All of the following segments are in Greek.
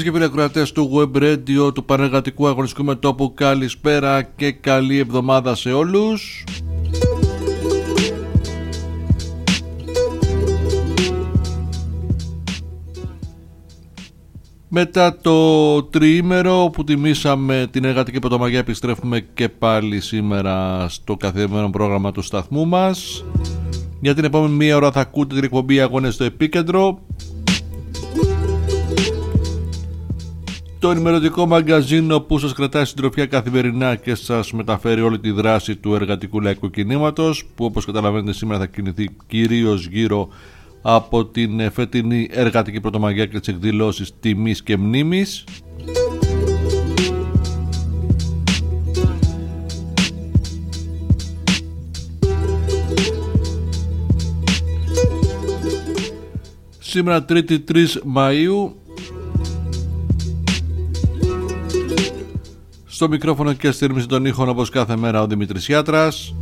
Φίλες και φίλοι ακροατές του Web Radio του Πανεργατικού Αγωνιστικού Μετώπου, καλησπέρα και καλή εβδομάδα σε όλους. Μετά το τριήμερο που τιμήσαμε την Εργατική Πρωτομαγιά, επιστρέφουμε και πάλι σήμερα στο καθημερινό πρόγραμμα του σταθμού μας. Για την επόμενη μία ώρα θα ακούτε την εκπομπή Αγώνες στο Επίκεντρο, το ενημερωτικό μαγκαζίνο που σας κρατάει συντροφιά καθημερινά και σας μεταφέρει όλη τη δράση του εργατικού λαϊκού κινήματος, που όπως καταλαβαίνετε σήμερα θα κινηθεί κυρίως γύρω από την φετινή Εργατική Πρωτομαγιά και τις εκδηλώσεις τιμής και μνήμης. Σήμερα Τρίτη 3 Μαΐου. Στο μικρόφωνο και στη ρύθμιση των ήχων όπως κάθε μέρα ο Δημήτρης Γιάτρας.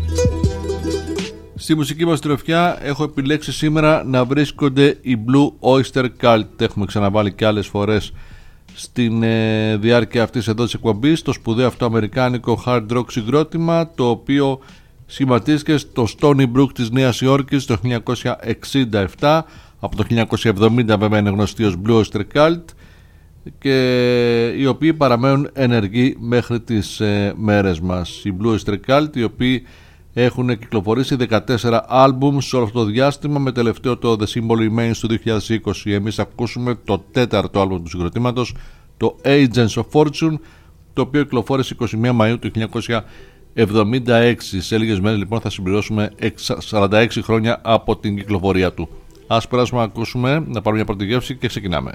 Στη μουσική μας τροφιά έχω επιλέξει σήμερα να βρίσκονται οι Blue Oyster Cult. Έχουμε ξαναβάλει και άλλες φορές στην διάρκεια αυτής εδώ της εκπομπής το σπουδαίο αυτό αμερικάνικο hard rock συγκρότημα, το οποίο σχηματίστηκε στο Stony Brook της Νέας Υόρκης το 1967. Από το 1970 βέβαια είναι γνωστοί ως Blue Oyster Cult, και οι οποίοι παραμένουν ενεργοί μέχρι τις μέρες μας. Οι Blue Oyster Cult, οι οποίοι έχουν κυκλοφορήσει 14 άλμπουμ σε όλο αυτό το διάστημα, με τελευταίο το The Symbol Remains του 2020. Εμείς ακούσουμε το τέταρτο άλμπουμ του συγκροτήματος, το Agents of Fortune, το οποίο κυκλοφόρησε 21 Μαΐου του 1976. Σε λίγες μέρες λοιπόν θα συμπληρώσουμε 46 χρόνια από την κυκλοφορία του. Ας περάσουμε να ακούσουμε, να πάρουμε μια πρώτη γεύση και ξεκινάμε.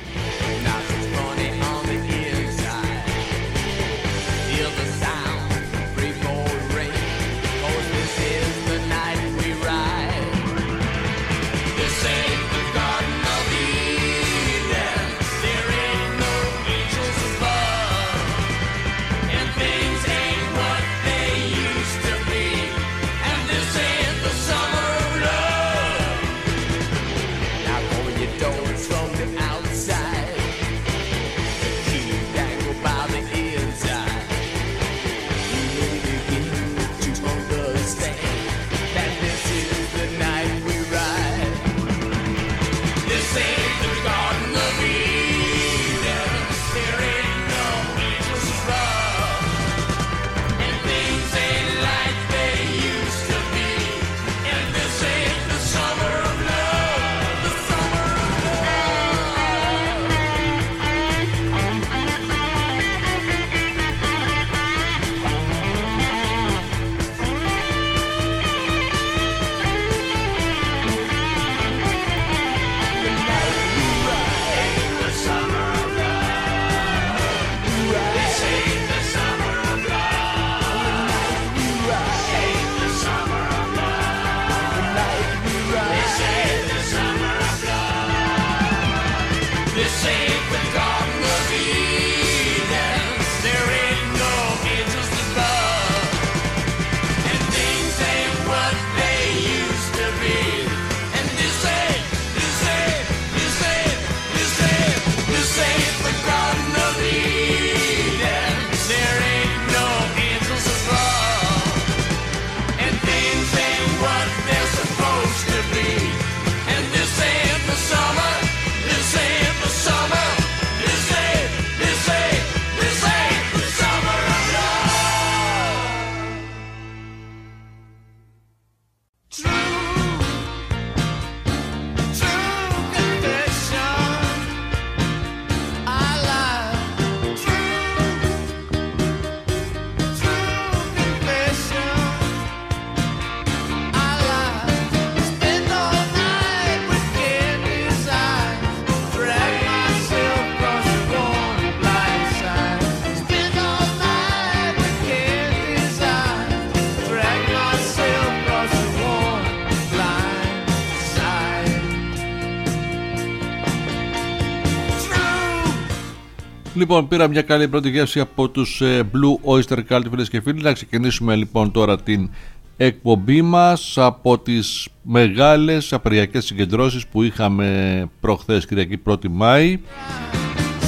Λοιπόν, πήρα μια καλή πρώτη γεύση από τους Blue Oyster Cult, φίλες και φίλοι. Να ξεκινήσουμε λοιπόν τώρα την εκπομπή μας από τις μεγάλες απεργιακές συγκεντρώσεις που είχαμε προχθές Κυριακή 1η Μάη.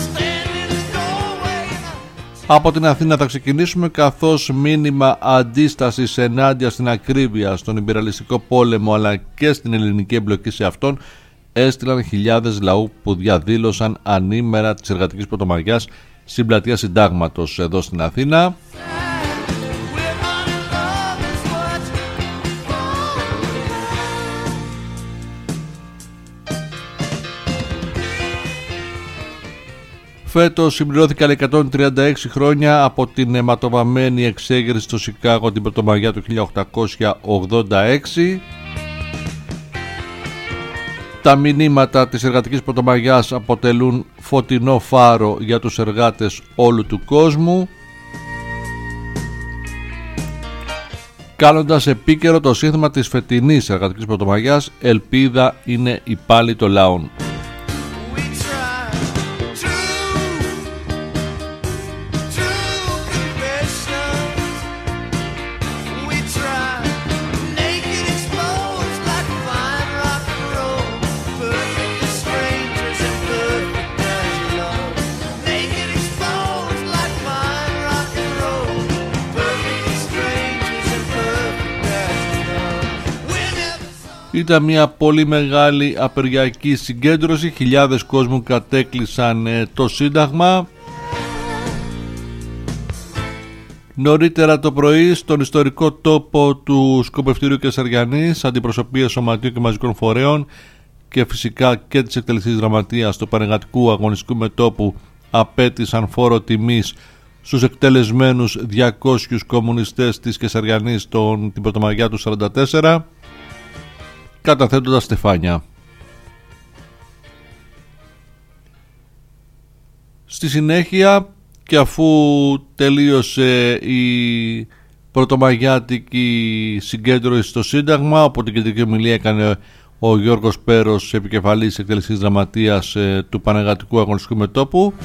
Από την Αθήνα θα ξεκινήσουμε, καθώς μήνυμα αντίστασης ενάντια στην ακρίβεια, στον ιμπεριαλιστικό πόλεμο αλλά και στην ελληνική εμπλοκή σε αυτόν έστειλαν χιλιάδες λαού που διαδήλωσαν ανήμερα της εργατικής πρωτομαγιάς στην πλατεία Συντάγματος εδώ στην Αθήνα. Φέτος συμπληρώθηκαν 136 χρόνια από την αιματοβαμμένη εξέγερση στο Σικάγο την Πρωτομαγιά του 1886. Τα μηνύματα της εργατικής πρωτομαγιάς αποτελούν φωτεινό φάρο για τους εργάτες όλου του κόσμου, κάνοντας επίκαιρο το σύνθημα της φετινής εργατικής πρωτομαγιάς «Ελπίδα είναι η πάλη των λαών». Ήταν μια πολύ μεγάλη απεργιακή συγκέντρωση, χιλιάδες κόσμου κατέκλυσαν το Σύνταγμα. Νωρίτερα το πρωί στον ιστορικό τόπο του Σκοπευτηρίου Κεσαριανής, αντιπροσωπείες σωματείων και μαζικών φορέων και φυσικά και της εκτελεστικής γραμματείας του Πανεργατικού Αγωνιστικού Μετώπου απέτησαν φόρο τιμής στους εκτελεσμένους 200 κομμουνιστές της Κεσαριανής την Πρωτομαγιά του 1944, καταθέτοντας στεφάνια. Στη συνέχεια, και αφού τελείωσε η πρωτομαγιάτικη συγκέντρωση στο Σύνταγμα, όπου την κεντρική ομιλία έκανε ο Γιώργος Πέρος, επικεφαλής εκτελεστικής γραμματείας του Πανεργατικού Αγωνιστικού Μετώπου,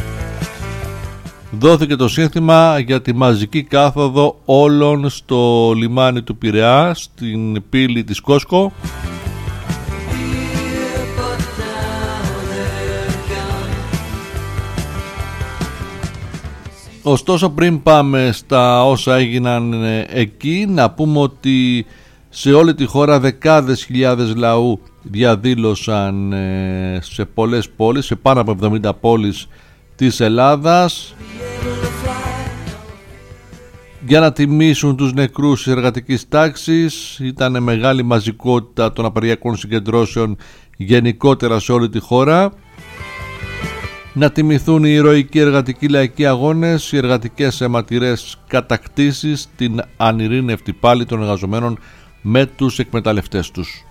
δόθηκε το σύνθημα για τη μαζική κάθοδο όλων στο λιμάνι του Πειραιά, στην πύλη της Κόσκο. Ωστόσο, πριν πάμε στα όσα έγιναν εκεί, να πούμε ότι σε όλη τη χώρα δεκάδες χιλιάδες λαού διαδήλωσαν σε πολλές πόλεις, σε πάνω από 70 πόλεις της Ελλάδας, για να τιμήσουν τους νεκρούς της εργατικής τάξης. Ήταν μεγάλη μαζικότητα των απεργιακών συγκεντρώσεων γενικότερα σε όλη τη χώρα. Να τιμηθούν οι ηρωικοί εργατικοί λαϊκοί αγώνες, οι εργατικές αιματηρές κατακτήσεις, την ανειρήνευτη πάλη των εργαζομένων με τους εκμεταλλευτές τους.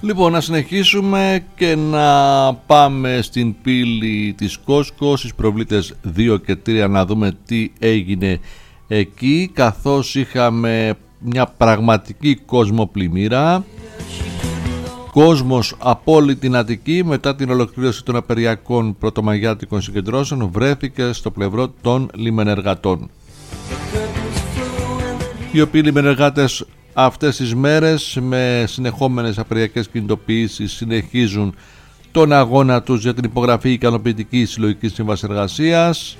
Λοιπόν, να συνεχίσουμε και να πάμε στην πύλη της Κόσκο, στις προβλήτες 2 και 3, να δούμε τι έγινε εκεί, καθώς είχαμε μια πραγματική κόσμοπλημμύρα. Κόσμος από όλη την Αττική, μετά την ολοκλήρωση των απεργιακών πρωτομαγιάτικων συγκεντρώσεων, βρέθηκε στο πλευρό των λιμενεργατών, οι οποίοι λιμενεργάτες αυτές τις μέρες με συνεχόμενες απεργιακές κινητοποιήσεις συνεχίζουν τον αγώνα τους για την υπογραφή ικανοποιητικής συλλογικής σύμβασης εργασίας,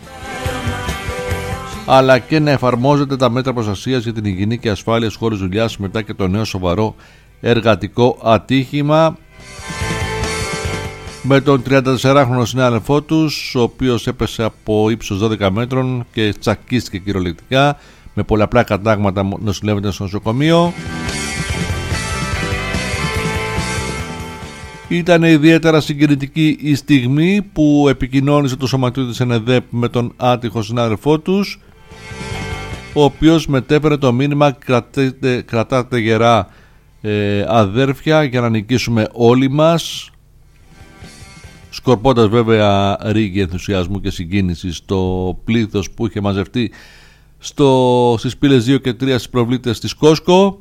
αλλά και να εφαρμόζονται τα μέτρα προστασίας για την υγιεινή και ασφάλεια στους χώρους δουλειάς μετά και το νέο σοβαρό εργατικό ατύχημα με τον 34χρονο συνάδελφό τους, ο οποίος έπεσε από ύψος 12 μέτρων και τσακίστηκε κυριολεκτικά, με πολλαπλά κατάγματα, νοσηλεύεται στο νοσοκομείο. Ήταν ιδιαίτερα συγκινητική η στιγμή που επικοινώνησε το σωματείο της ΕΝΕΔΕΠ με τον άτυχο συνάδελφό τους, ο οποίος μετέφερε το μήνυμα «Κρατάτε γερά αδέρφια για να νικήσουμε όλοι μας», σκορπώντας βέβαια ρίγη ενθουσιασμού και συγκίνηση στο πλήθος που είχε μαζευτεί στις πύλες 2 και 3 στις προβλήτες της Κόσκο.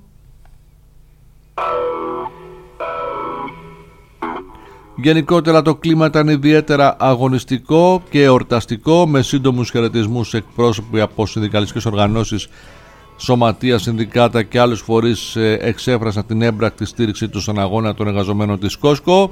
Γενικότερα το κλίμα ήταν ιδιαίτερα αγωνιστικό και εορταστικό, με σύντομους χαιρετισμούς εκπρόσωποι από συνδικαλιστικές οργανώσεις, σωματεία, συνδικάτα και άλλους φορείς εξέφρασαν την έμπρακτη στήριξη τους στον αγώνα των εργαζομένων της Κόσκο.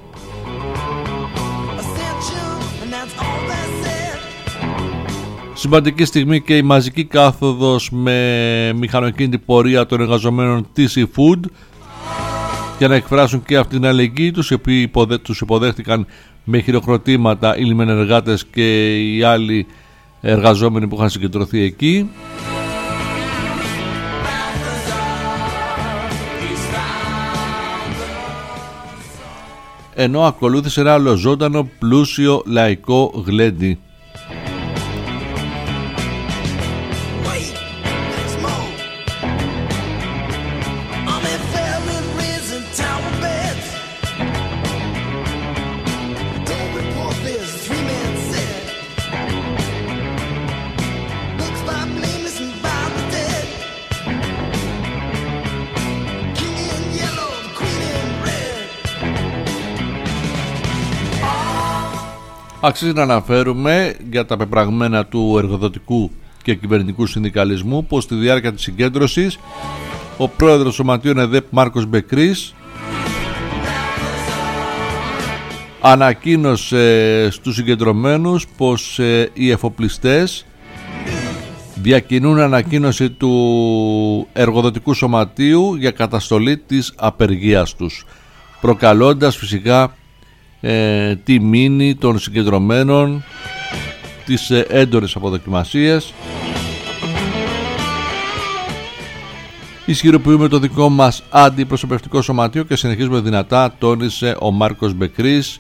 Σημαντική στιγμή και η μαζική κάθοδος με μηχανοκίνητη πορεία των εργαζομένων της eFood για να εκφράσουν και αυτή την αλληλεγγύη τους, οι οποίοι τους υποδέχτηκαν με χειροκροτήματα οι λιμενεργάτες και οι άλλοι εργαζόμενοι που είχαν συγκεντρωθεί εκεί. Ενώ ακολούθησε ένα ολοζώντανο πλούσιο λαϊκό γλέντι. Αξίζει να αναφέρουμε για τα πεπραγμένα του εργοδοτικού και κυβερνητικού συνδικαλισμού πως στη διάρκεια της συγκέντρωσης ο πρόεδρος του Σωματείου ΕΝΕΔΕΠ Μάρκος Μπεκρής ανακοίνωσε στους συγκεντρωμένους πως οι εφοπλιστές διακινούν ανακοίνωση του εργοδοτικού σωματείου για καταστολή της απεργίας τους, προκαλώντας φυσικά τη μήνυ των συγκεντρωμένων, τις έντονες αποδοκιμασίες. Ισχυροποιούμε το δικό μας αντιπροσωπευτικό σωματείο και συνεχίζουμε δυνατά, τόνισε ο Μάρκος Μπεκρής.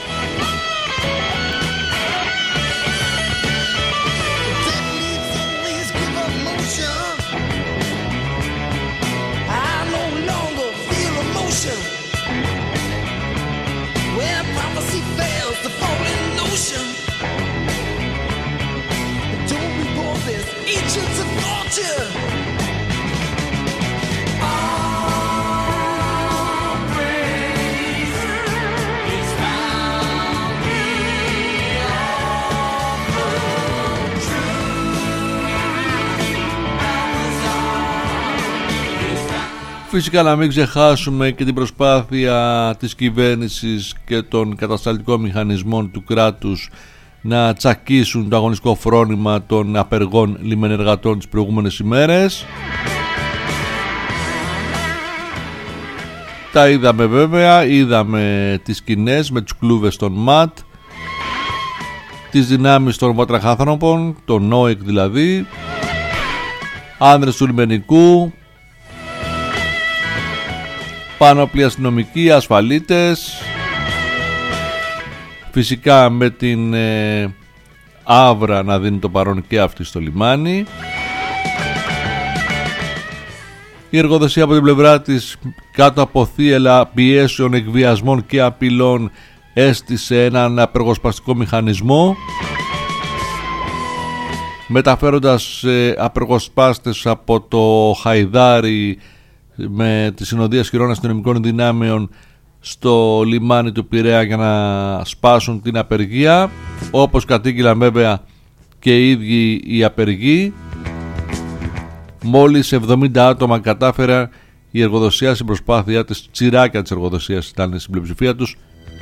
Φυσικά να μην ξεχάσουμε και την προσπάθεια της κυβέρνησης και των κατασταλτικών μηχανισμών του κράτους να τσακίσουν το αγωνιστικό φρόνημα των απεργών λιμενεργατών τις προηγούμενες ημέρες. Τα είδαμε βέβαια, είδαμε τις σκηνές με τους κλούβες των ΜΑΤ, τις δυνάμεις των βατραχάνθρωπων, των ΝΟΕΚ δηλαδή, άνδρες του λιμενικού, πάνωπλοι αστυνομικοί, ασφαλίτες, φυσικά με την Αύρα να δίνει το παρόν και αυτή στο λιμάνι. Η εργοδοσία από την πλευρά της, κάτω από θύελλα πιέσεων, εκβιασμών και απειλών, έστησε έναν απεργοσπαστικό μηχανισμό, μεταφέροντας απεργοσπάστες από το Χαϊδάρι με τη συνοδεία ισχυρών αστυνομικών δυνάμεων στο λιμάνι του Πειραιά για να σπάσουν την απεργία, όπως κατήγγειλαν βέβαια και οι ίδιοι οι απεργοί. Μόλις 70 άτομα κατάφεραν η εργοδοσία στην προσπάθειά της, τσιράκια της εργοδοσίας ήταν στην πλειοψηφία τους,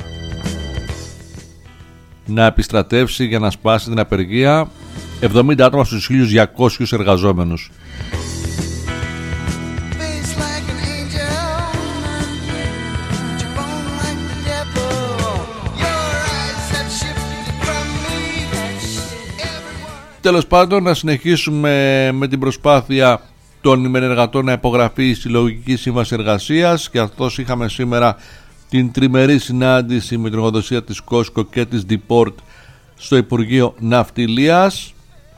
να επιστρατεύσει για να σπάσει την απεργία. 70 άτομα στους 1.200 εργαζόμενους. Τέλος πάντων, να συνεχίσουμε με την προσπάθεια των ημερεργατών να υπογραφεί η συλλογική σύμβαση εργασίας, και αυτός είχαμε σήμερα την τριμερή συνάντηση με την εργοδοσία της Κόσκο και της Deport στο Υπουργείο Ναυτιλίας.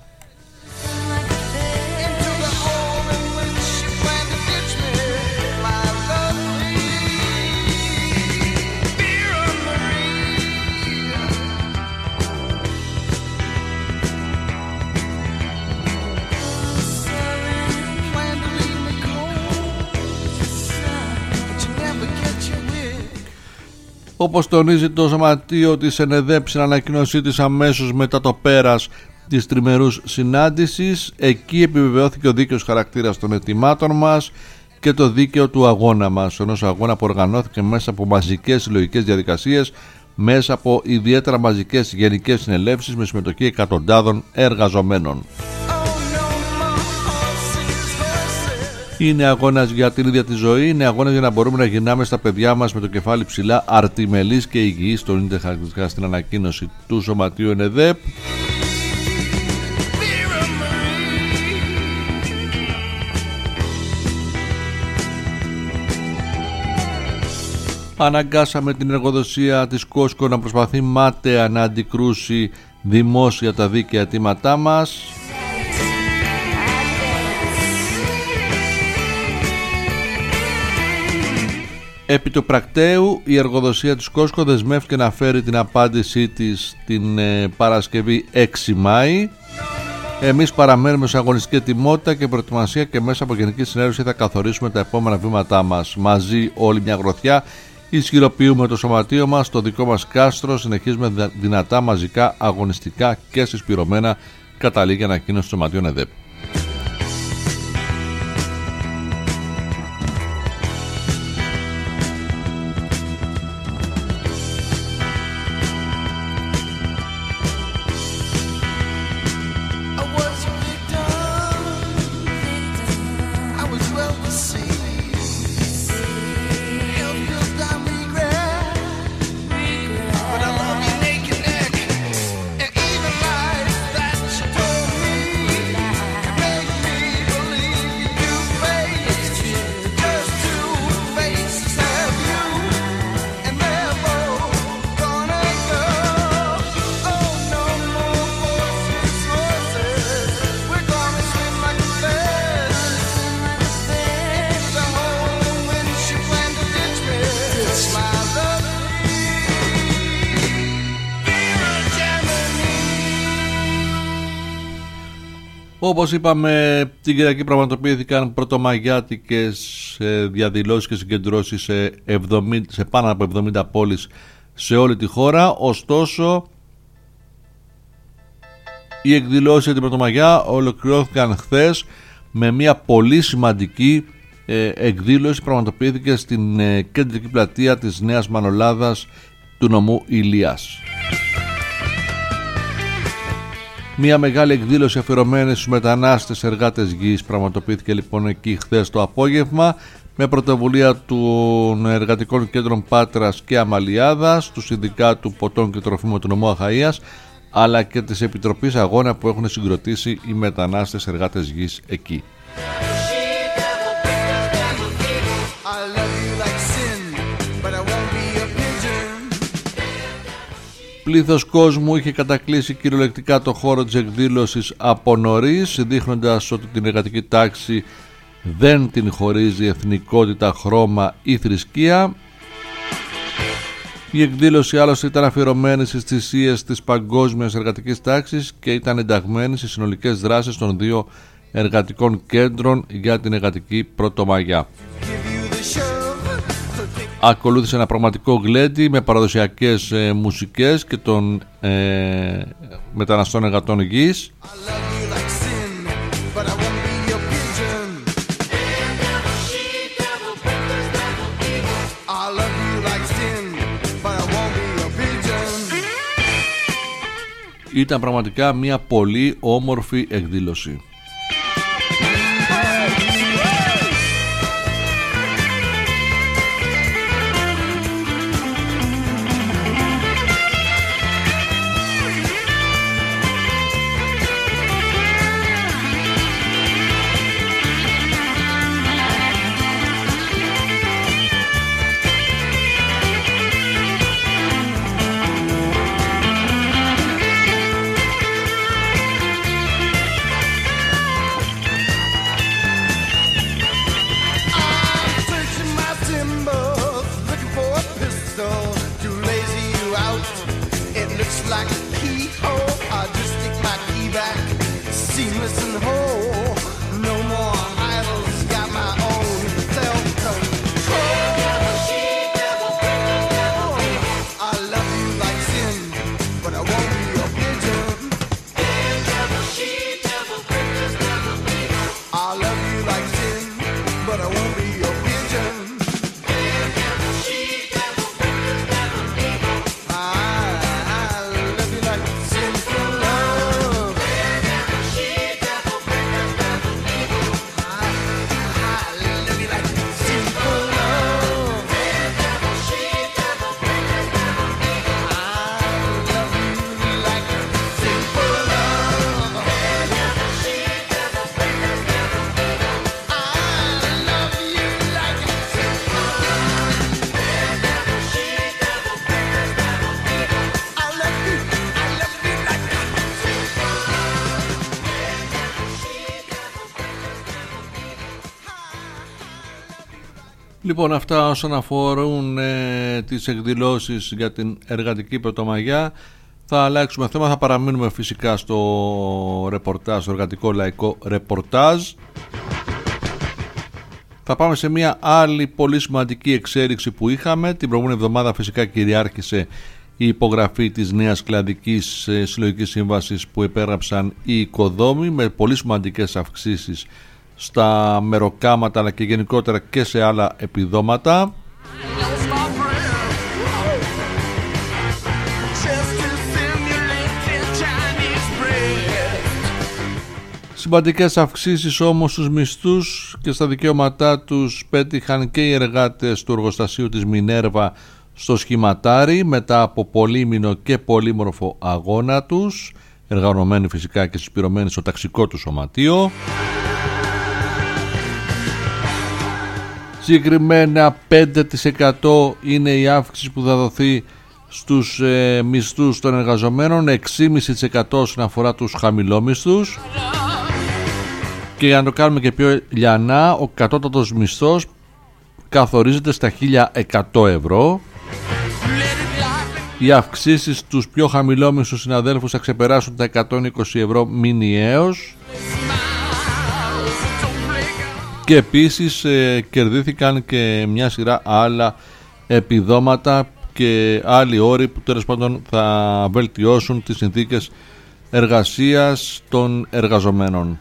Όπως τονίζει το Σωματείο της ΕΝΕΔΕΠ στην ανακοίνωσή της αμέσως μετά το πέρας της τριμερούς συνάντησης, εκεί επιβεβαιώθηκε ο δίκαιος χαρακτήρας των αιτημάτων μας και το δίκαιο του αγώνα μας, ενός αγώνα που οργανώθηκε μέσα από μαζικές συλλογικές διαδικασίες, μέσα από ιδιαίτερα μαζικές γενικές συνελεύσεις με συμμετοχή εκατοντάδων εργαζομένων. Είναι αγώνας για την ίδια τη ζωή, είναι αγώνας για να μπορούμε να γυρνάμε στα παιδιά μας με το κεφάλι ψηλά, αρτιμελής και υγιής, τονίζεται χαρακτηριστικά στην ανακοίνωση του Σωματείου ΕΝΕΔΕΠ. Αναγκάσαμε την εργοδοσία της Κόσκο να προσπαθεί μάταια να αντικρούσει δημόσια τα δίκαια αιτήματά μας. Επί του πρακτέου, η εργοδοσία της Κόσκο δεσμεύτηκε να φέρει την απάντησή της την Παρασκευή 6 Μάη. Εμείς παραμένουμε σε αγωνιστική ετοιμότητα και προετοιμασία και μέσα από γενική συνέλευση θα καθορίσουμε τα επόμενα βήματά μας. Μαζί όλη μια γροθιά ισχυροποιούμε το σωματείο μας, το δικό μας κάστρο, συνεχίζουμε δυνατά, μαζικά, αγωνιστικά και συσπηρωμένα, καταλήγει ανακοίνωση του Σωματείου ΕΝΕΔΕΠ. Όπως είπαμε, την Κυριακή πραγματοποιήθηκαν πρωτομαγιάτικες διαδηλώσεις και συγκεντρώσεις σε πάνω από 70 πόλεις σε όλη τη χώρα. Ωστόσο, οι εκδηλώσεις για την Πρωτομαγιά ολοκληρώθηκαν χθες με μια πολύ σημαντική εκδήλωση που πραγματοποιήθηκε στην κεντρική πλατεία της Νέας Μανολάδας του νομού Ηλίας. Μια μεγάλη εκδήλωση αφιερωμένη στους μετανάστες εργάτες γης πραγματοποιήθηκε λοιπόν εκεί χθες το απόγευμα, με πρωτοβουλία των εργατικών κέντρων Πάτρας και Αμαλιάδας, του Συνδικάτου Ποτών και Τροφίμων του νομού Αχαΐας, αλλά και της Επιτροπής Αγώνα που έχουν συγκροτήσει οι μετανάστες εργάτες γης εκεί. Πλήθος κόσμου είχε κατακλείσει κυριολεκτικά το χώρο της εκδήλωσης από νωρίς, δείχνοντας ότι την εργατική τάξη δεν την χωρίζει εθνικότητα, χρώμα ή θρησκεία. Η εκδήλωση άλλωστε ήταν αφιερωμένη στις θυσίες της παγκόσμιας εργατικής τάξης και ήταν ενταγμένη στις συνολικές δράσεις των δύο εργατικών κέντρων για την εργατική Πρωτομαγιά. Ακολούθησε ένα πραγματικό γλέντι με παραδοσιακές μουσικές και των μεταναστών εργατών γης. Ήταν πραγματικά μια πολύ όμορφη εκδήλωση. Λοιπόν, αυτά όσον αφορούν τις εκδηλώσεις για την εργατική Πρωτομαγιά. Θα αλλάξουμε θέμα, θα παραμείνουμε φυσικά στο ρεπορτάζ, στο εργατικό λαϊκό ρεπορτάζ. Θα πάμε σε μια άλλη πολύ σημαντική εξέλιξη που είχαμε. Την προηγούμενη εβδομάδα φυσικά κυριάρχησε η υπογραφή της νέας κλαδικής συλλογικής σύμβασης που υπέγραψαν οι οικοδόμοι, με πολύ σημαντικές αυξήσεις στα μεροκάματα αλλά και γενικότερα και σε άλλα επιδόματα. Σημαντικές αυξήσεις όμως στους μισθούς και στα δικαιώματά τους πέτυχαν και οι εργάτες του εργοστασίου της Μινέρβα στο Σχηματάρι μετά από πολύμηνο και πολύμορφο αγώνα τους, εργαζομένοι φυσικά και συσπηρωμένοι στο ταξικό του σωματείο. Συγκεκριμένα 5% είναι η αύξηση που θα δοθεί στους μισθούς των εργαζομένων, 6,5% όσον αφορά τους χαμηλόμισθους. Και για να το κάνουμε και πιο λιανά, ο κατώτατος μισθός καθορίζεται στα 1.100 ευρώ. Οι αυξήσεις στους πιο χαμηλόμισθους συναδέλφους θα ξεπεράσουν τα 120 ευρώ μηνιαίως. Και επίσης κερδίθηκαν και μια σειρά άλλα επιδόματα και άλλοι όροι που τέλος πάντων θα βελτιώσουν τις συνθήκες εργασίας των εργαζομένων.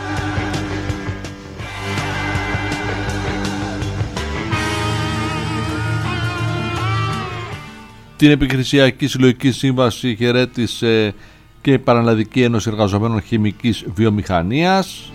Την Επιχειρησιακή Συλλογική Σύμβαση χαιρέτησε και η Πανελλαδική Ένωση Εργαζομένων Χημικής Βιομηχανίας.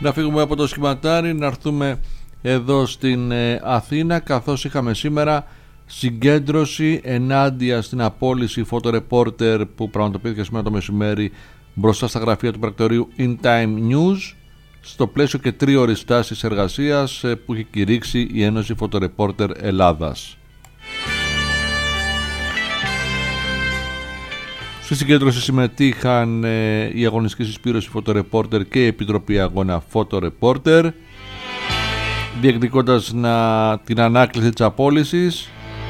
Να φύγουμε από το σχηματάρι, να έρθουμε εδώ στην Αθήνα, καθώς είχαμε σήμερα συγκέντρωση ενάντια στην απόλυση φωτορεπόρτερ που πραγματοποιήθηκε σήμερα το μεσημέρι μπροστά στα γραφεία του πρακτορείου In Time News, στο πλαίσιο και 3ωρης στάσης εργασίας που έχει κηρύξει η Ένωση Φωτορεπόρτερ Ελλάδας. Στη συγκέντρωση συμμετείχαν η Αγωνιστική Συσπήρωση Φωτορεπόρτερ και η Επιτροπή Αγώνα Φωτορεπόρτερ, διεκδικώντας την ανάκληση της απόλυσης.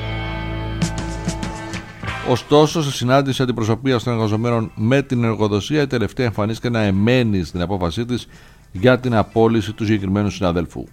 Ωστόσο, σε συνάντηση αντιπροσωπείας των εργαζομένων με την εργοδοσία, η τελευταία εμφανίστηκε να εμένει στην απόφασή της για την απόλυση του συγκεκριμένου συναδέλφου.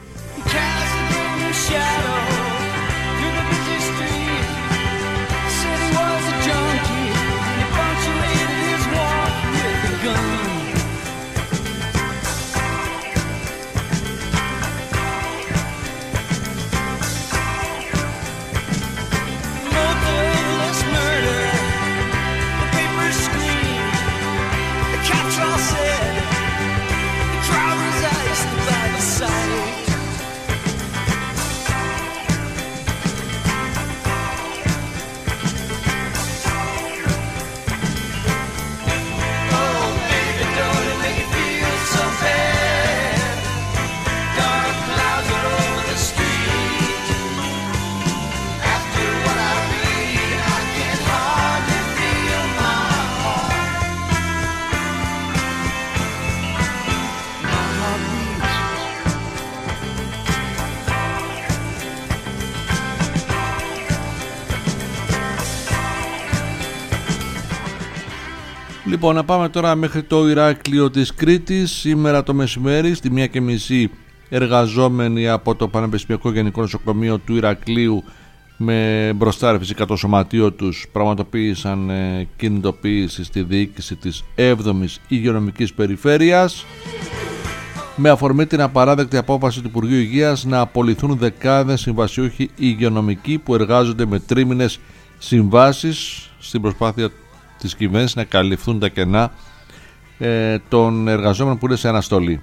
Λοιπόν, να πάμε τώρα μέχρι το Ηράκλειο της Κρήτης. Σήμερα το μεσημέρι στη 1:30 εργαζόμενοι από το Πανεπιστημιακό Γενικό Νοσοκομείο του Ηρακλείου, με μπροστά φυσικά το σωματείο τους, πραγματοποίησαν κινητοποίηση στη διοίκηση της 7ης Υγειονομικής Περιφέρειας με αφορμή την απαράδεκτη απόφαση του Υπουργείου Υγείας να απολυθούν δεκάδες συμβασιούχοι υγειονομικοί που εργάζονται με τρίμηνες συμβάσεις στην προσπάθεια της κυβέρνησης να καλυφθούν τα κενά των εργαζόμενων που είναι σε αναστολή.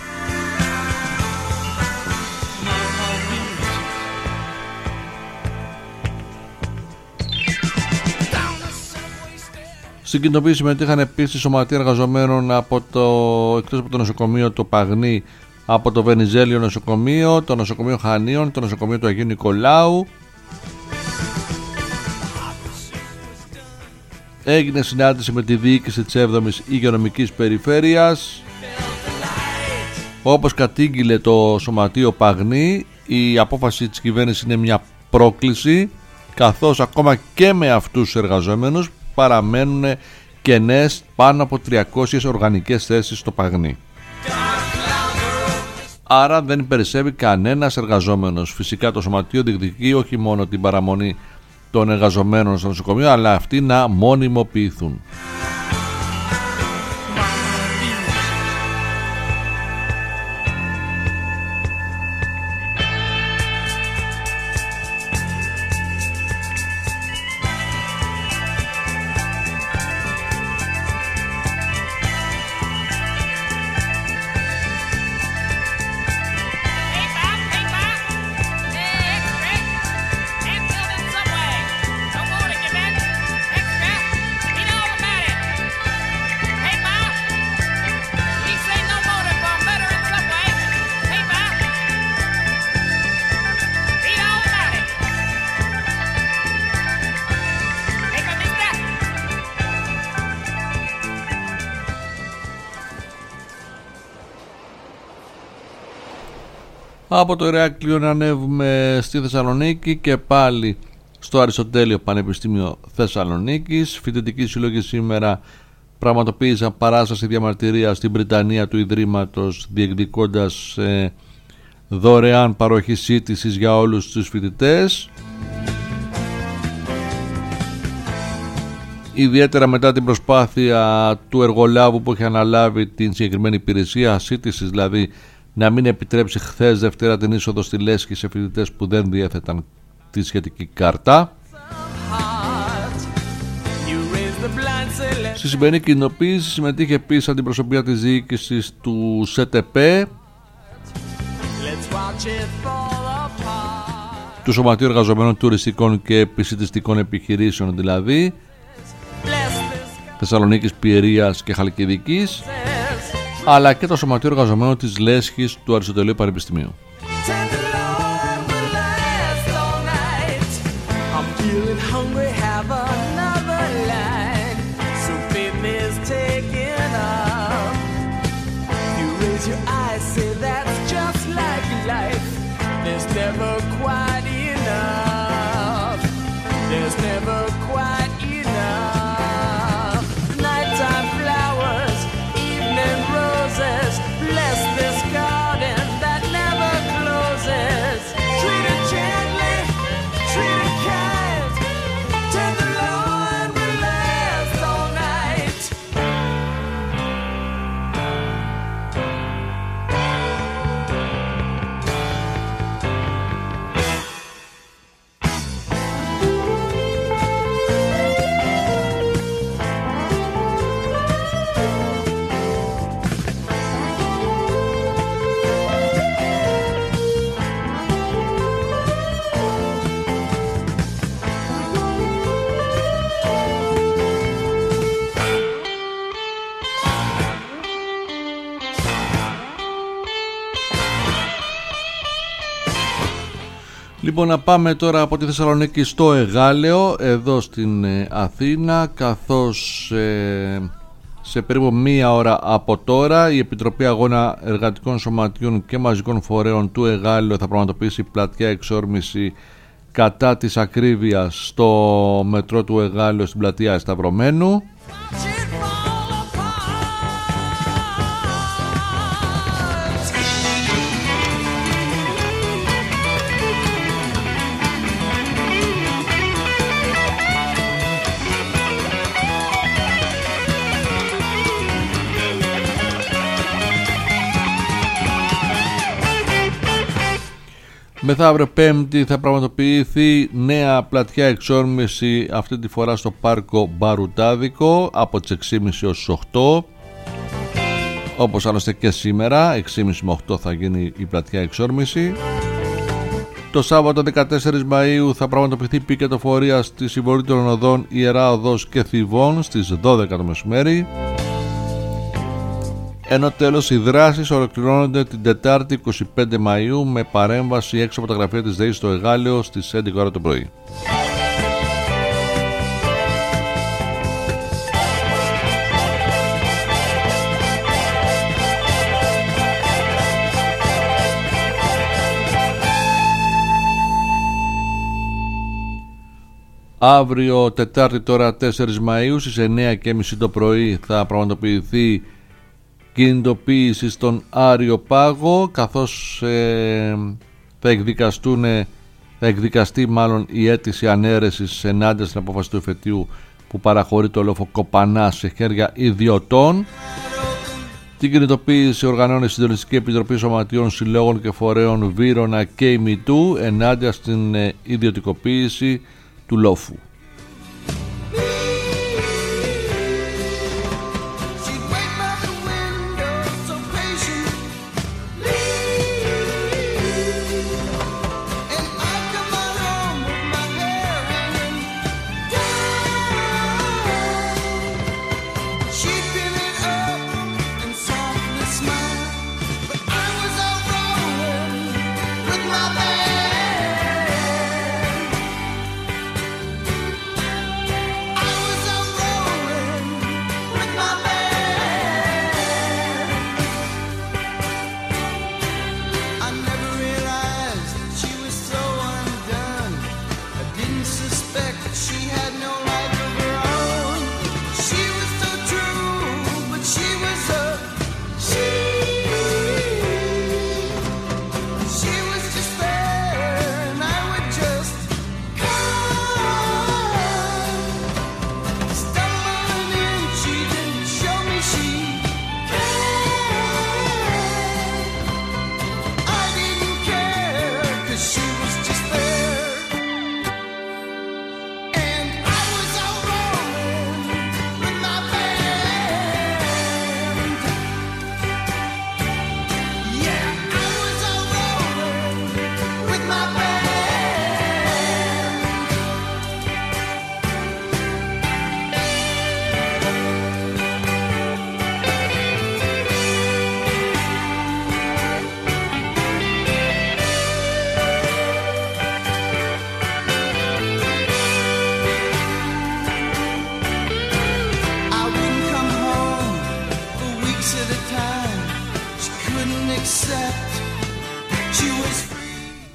Στην κινητοποίηση συμμετείχαν επίσης σωματεία εργαζομένων εκτός από το νοσοκομείο το Παγνί, από το Βενιζέλιο νοσοκομείο, το νοσοκομείο Χανίων, το νοσοκομείο του Αγίου Νικολάου. Έγινε συνάντηση με τη διοίκηση της 7ης Υγειονομικής Περιφέρειας. Όπως κατήγγειλε το σωματείο Παγνί, η απόφαση της κυβέρνησης είναι μια πρόκληση, καθώς ακόμα και με αυτούς τους εργαζόμενους παραμένουν κενές πάνω από 300 οργανικές θέσεις στο Παγνί. Άρα δεν περισσεύει κανένας εργαζόμενος. Φυσικά το σωματείο διεκδικεί όχι μόνο την παραμονή των εργαζομένων στο νοσοκομείο, αλλά αυτοί να μονιμοποιηθούν. Από το Ηράκλειο να ανέβουμε στη Θεσσαλονίκη και πάλι στο Αριστοτέλειο Πανεπιστήμιο Θεσσαλονίκης. Φοιτητικοί σύλλογοι σήμερα πραγματοποίησαν παράσταση διαμαρτυρία στην Βρυτανία του Ιδρύματος, διεκδικώντας δωρεάν παροχή σύντησης για όλους τους φοιτητές. Ιδιαίτερα μετά την προσπάθεια του εργολάβου που είχε αναλάβει την συγκεκριμένη υπηρεσία σύντησης, δηλαδή να μην επιτρέψει χθες Δευτέρα την είσοδο στη Λέσχη σε φοιτητές που δεν διέθεταν τη σχετική κάρτα. Στη σημερινή κοινοποίηση συμμετείχε επίσης αντιπροσωπεία της διοίκησης του ΣΕΤΕΠΕ, του Σωματείου Εργαζομένων Τουριστικών και Επισιτιστικών Επιχειρήσεων, δηλαδή Θεσσαλονίκης, Πιερίας και Χαλκιδικής, αλλά και το Σωματείο Εργαζομένων της Λέσχης του Αριστοτελείου Πανεπιστημίου. Λοιπόν, να πάμε τώρα από τη Θεσσαλονίκη στο Εγάλεο, εδώ στην Αθήνα, καθώς σε περίπου μία ώρα από τώρα η Επιτροπή Αγώνα Εργατικών Σωματείων και Μαζικών Φορέων του Εγάλεου θα πραγματοποιήσει πλατιά εξόρμηση κατά της ακρίβειας στο μετρό του Εγάλεου στην πλατεία Σταυρωμένου. Μεθαύριο Πέμπτη θα πραγματοποιηθεί νέα πλατιά εξόρμηση, αυτή τη φορά στο πάρκο Μπαρουτάδικο από τις 6.30 ως 8, όπως άλλωστε και σήμερα 6.30 με 8 θα γίνει η πλατιά εξόρμηση. Το Σάββατο 14 Μαΐου θα πραγματοποιηθεί πικετοφορία στη Συμβολή των Οδών Ιερά Οδός και Θηβών στις 12 το μεσημέρι, ενώ τέλος οι δράσεις ολοκληρώνονται την Τετάρτη 25 Μαΐου με παρέμβαση έξω από τα γραφεία της ΔΕΗ στο Εγάλεο στις 11 ώρα το πρωί. Αύριο Τετάρτη τώρα 4 Μαΐου στις 9.30 το πρωί θα πραγματοποιηθεί κινητοποίηση στον Άριο Πάγο, καθώς θα εκδικαστεί η αίτηση ανέρεσης ενάντια στην απόφαση του εφετείου που παραχωρεί το λόφο Κοπανά σε χέρια ιδιωτών. Την κινητοποίηση οργανώνει η Συντονιστική Επιτροπή Σωματείων, Συλλόγων και Φορέων Βύρωνα και ημιτού ενάντια στην ιδιωτικοποίηση του λόφου.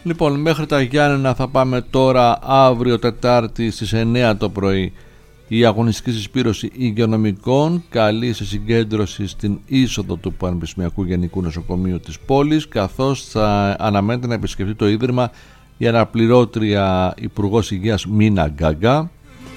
Λοιπόν, μέχρι τα Γιάννενα θα πάμε τώρα. Αύριο Τετάρτη στις 9 το πρωί η αγωνιστική συσπήρωση υγειονομικών καλεί σε συγκέντρωση στην είσοδο του Πανεπιστημιακού Γενικού Νοσοκομείου της πόλης, καθώς θα αναμένεται να επισκεφτεί το Ίδρυμα η αναπληρώτρια Υπουργός Υγείας Μίνα Γκάγκα.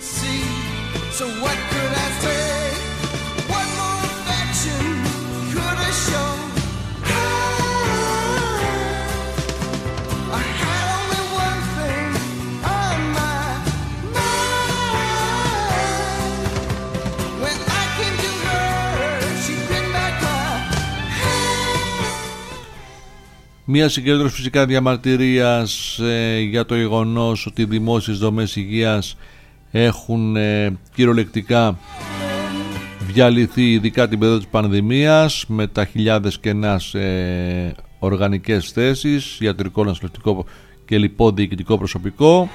Μία συγκέντρωση φυσικά διαμαρτυρίας για το γεγονός ότι οι δημόσιες δομές υγείας έχουν κυριολεκτικά διαλυθεί, ειδικά την περίοδο της πανδημίας, με τα χιλιάδες κενά σε οργανικές θέσεις, ιατρικό, νοσηλευτικό και λοιπό διοικητικό προσωπικό,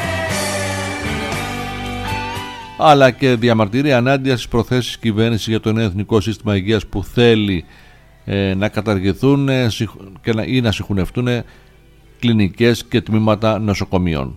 αλλά και διαμαρτυρία ενάντια στις προθέσεις κυβέρνησης για το νέο εθνικό σύστημα υγείας που θέλει να καταργηθούν ή να συγχωνευτούν κλινικές και τμήματα νοσοκομείων.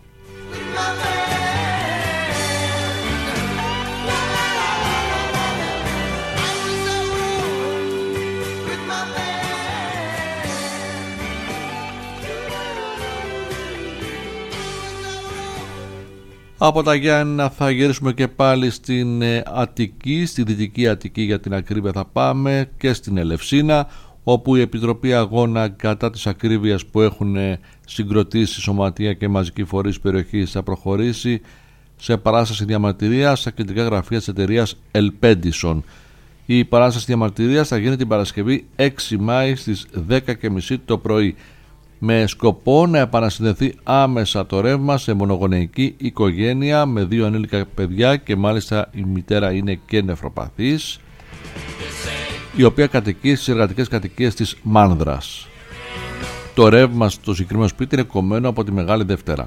Από τα Γιάννενα θα γυρίσουμε και πάλι στην Αττική, στη Δυτική Αττική για την ακρίβεια θα πάμε, και στην Ελευσίνα, όπου η Επιτροπή Αγώνα κατά της ακρίβειας που έχουν συγκροτήσει σωματεία και μαζική φορείς περιοχής θα προχωρήσει σε παράσταση διαμαρτυρίας στα κεντρικά γραφεία της εταιρείας Elpedison. Η παράσταση διαμαρτυρίας θα γίνει την Παρασκευή 6 Μάη στις 10.30 το πρωί, με σκοπό να επανασυνδεθεί άμεσα το ρεύμα σε μονογονεϊκή οικογένεια με 2 ανήλικα παιδιά, και μάλιστα η μητέρα είναι και νεφροπαθής, η οποία κατοικεί στις εργατικές κατοικίες της Μάνδρας. Το ρεύμα στο συγκεκριμένο σπίτι είναι κομμένο από τη Μεγάλη Δευτέρα.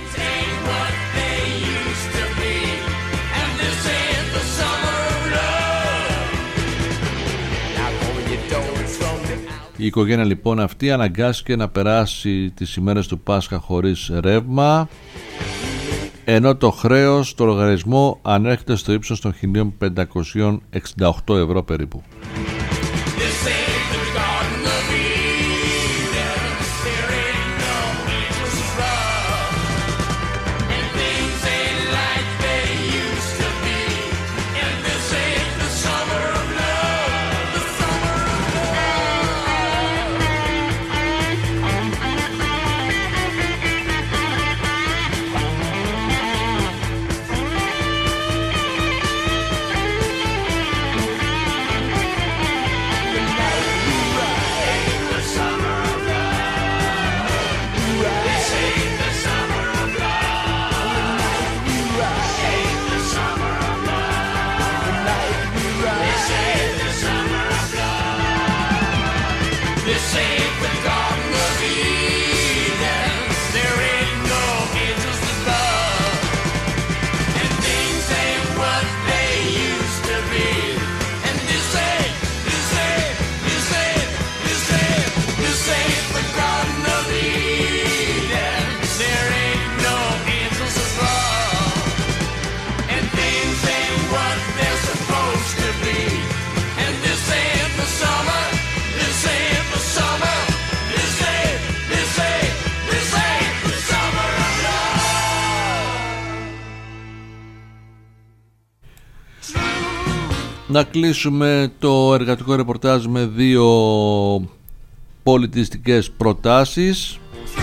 Η οικογένεια λοιπόν αυτή αναγκάστηκε να περάσει τις ημέρες του Πάσχα χωρίς ρεύμα, ενώ το χρέος, το λογαριασμό ανέρχεται στο ύψος των 1.568 ευρώ περίπου. Να κλείσουμε το εργατικό ρεπορτάζ με 2 πολιτιστικές προτάσεις.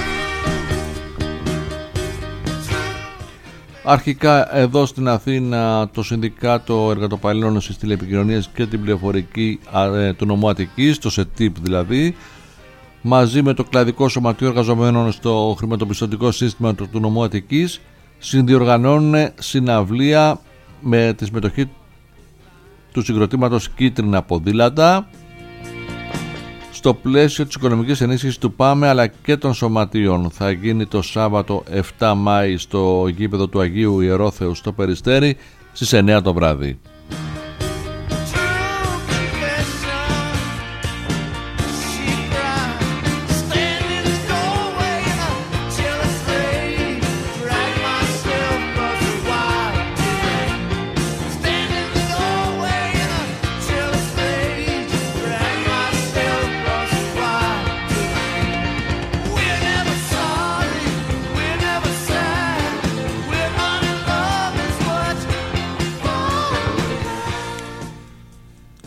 Αρχικά εδώ στην Αθήνα το Συνδικάτο Εργατοπαλλήλων στις Τηλεπικοινωνίες και την Πληροφορική του νομού Αττικής, το ΣΕΤΙΠ δηλαδή, μαζί με το Κλαδικό Σωματείο Εργαζομένων στο χρηματοπιστωτικό σύστημα του νομού Αττικής, συνδιοργανώνουν συναυλία με τη συμμετοχή του συγκροτήματος Κίτρινα Ποδήλατα στο πλαίσιο της οικονομικής ενίσχυσης του ΠΑΜΕ αλλά και των σωματείων. Θα γίνει το Σάββατο 7 Μάη στο γήπεδο του Αγίου Ιερόθεου στο Περιστέρι στις 9 το βράδυ.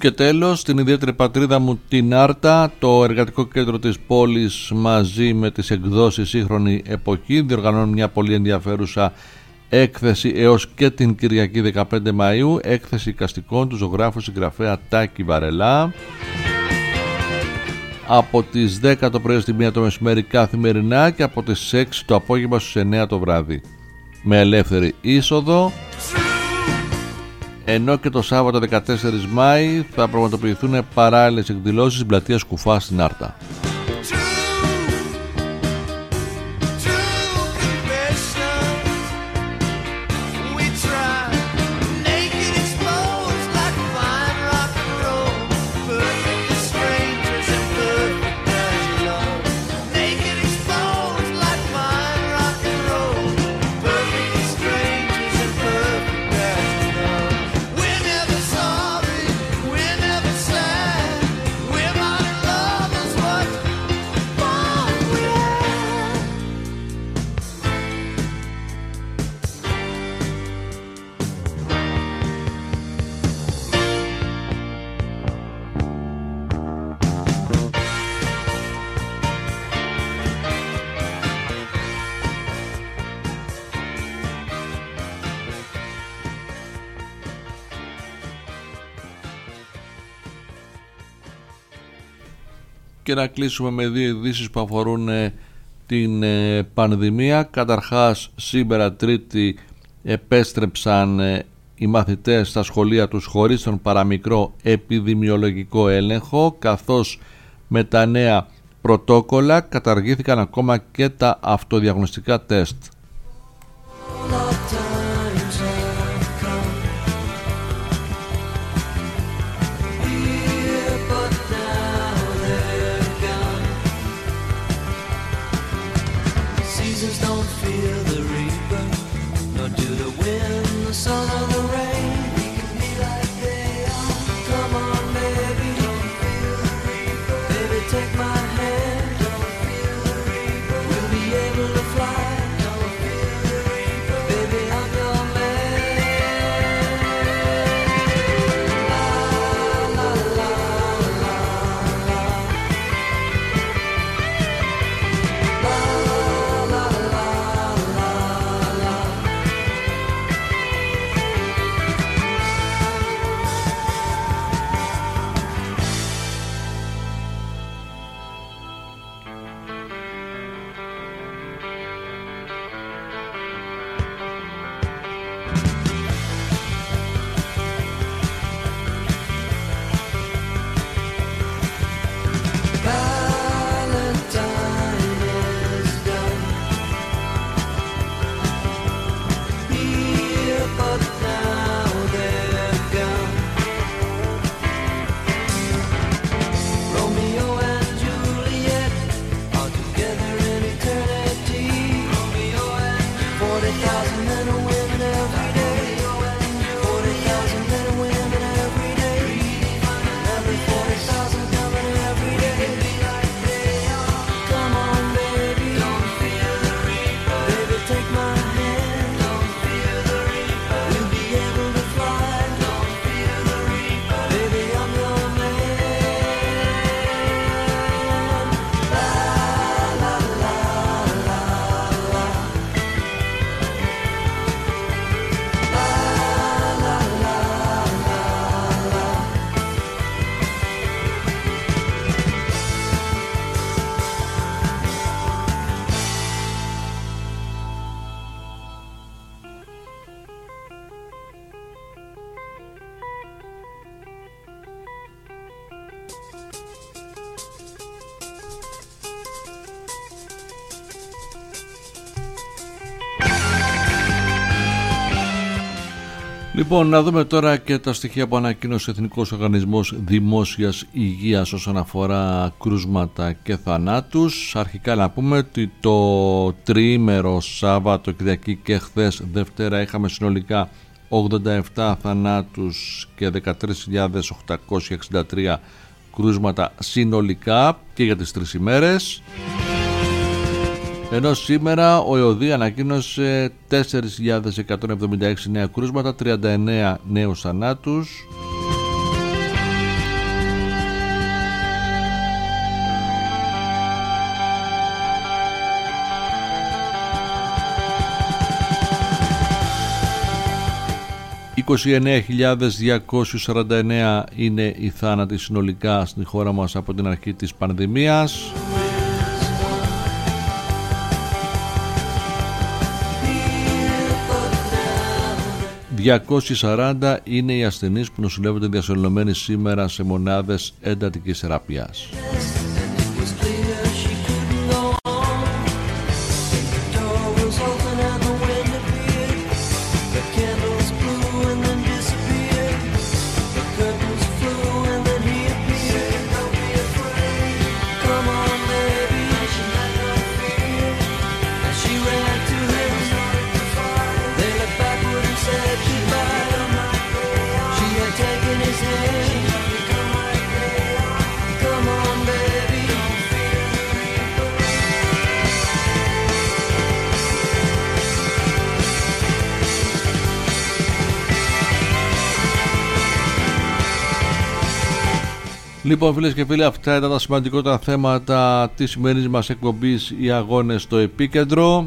Και τέλος, στην ιδιαίτερη πατρίδα μου την Άρτα, το εργατικό κέντρο της πόλης μαζί με τις εκδόσεις Σύγχρονη Εποχή διοργανώνουν μια πολύ ενδιαφέρουσα έκθεση έως και την Κυριακή 15 Μαΐου, έκθεση εικαστικών του ζωγράφου συγγραφέα Τάκη Βαρελά, από τις 10 το πρωί στη 1 το μεσημέρι καθημερινά και από τις 6 το απόγευμα στις 9 το βράδυ, με ελεύθερη είσοδο. Ενώ και το Σάββατο 14 Μάη θα πραγματοποιηθούν παράλληλες εκδηλώσεις στην πλατεία Σκουφά στην Άρτα. Και να κλείσουμε με δύο ειδήσεις που αφορούν την πανδημία. Καταρχάς, σήμερα Τρίτη επέστρεψαν οι μαθητές στα σχολεία τους χωρίς τον παραμικρό επιδημιολογικό έλεγχο, καθώς με τα νέα πρωτόκολλα καταργήθηκαν ακόμα και τα αυτοδιαγνωστικά τεστ. Λοιπόν, να δούμε τώρα και τα στοιχεία που ανακοίνωσε ο Εθνικός Οργανισμός Δημόσιας Υγείας όσον αφορά κρούσματα και θανάτους. Αρχικά να πούμε ότι το τριήμερο Σάββατο, Κυριακή και χθες Δευτέρα είχαμε συνολικά 87 θανάτους και 13.863 κρούσματα συνολικά και για τις τρεις ημέρες. Ενώ σήμερα ο ΕΟΔΗ ανακοίνωσε 4.176 νέα κρούσματα, 39 νέους θανάτους. 29.249 είναι οι θάνατοι συνολικά στην χώρα μας από την αρχή της πανδημίας. ...240 είναι οι ασθενείς που νοσηλεύονται διασωληνωμένοι σήμερα σε μονάδες εντατικής θεραπείας. Λοιπόν, φίλες και φίλοι, αυτά ήταν τα σημαντικότερα θέματα της σημερινής μας εκπομπής, οι αγώνες στο επίκεντρο.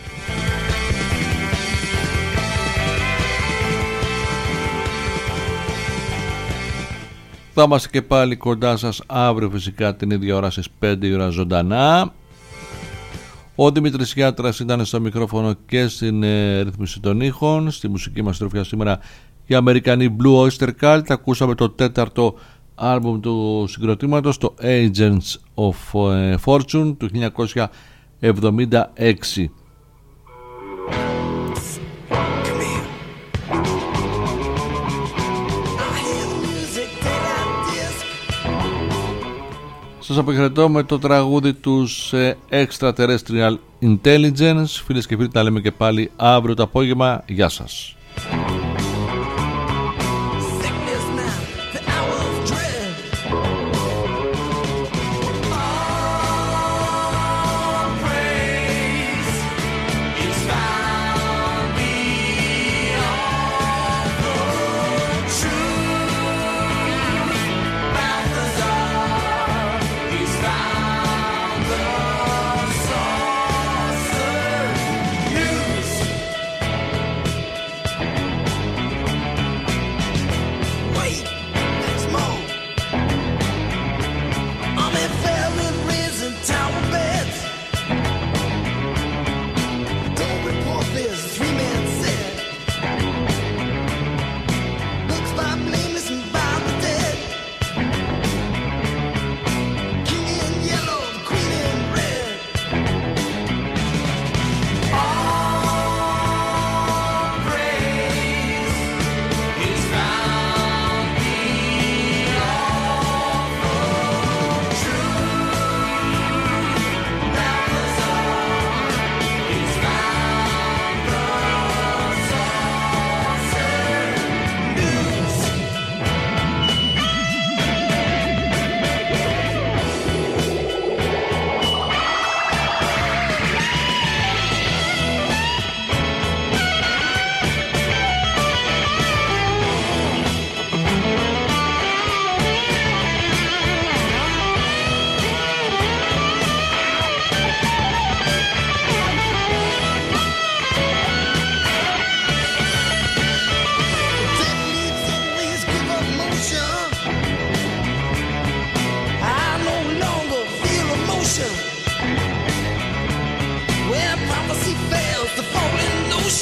Θα είμαστε και πάλι κοντά σας αύριο, φυσικά την ίδια ώρα στις 5 η ώρα ζωντανά. Ο Δημήτρης Γιάτρας ήταν στο μικρόφωνο και στην ρύθμιση των ήχων. Στη μουσική μας τροφιά σήμερα οι Αμερικανοί Blue Oyster Cult. Ακούσαμε το τέταρτο άλμπουμ του συγκροτήματος, το Agents of Fortune του 1976. Σας αποχαιρετώ με το τραγούδι τους Extraterrestrial Intelligence. Φίλες και φίλοι, τα λέμε και πάλι αύριο το απόγευμα. Γεια σας.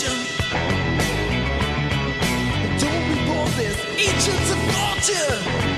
Agents of Fortune.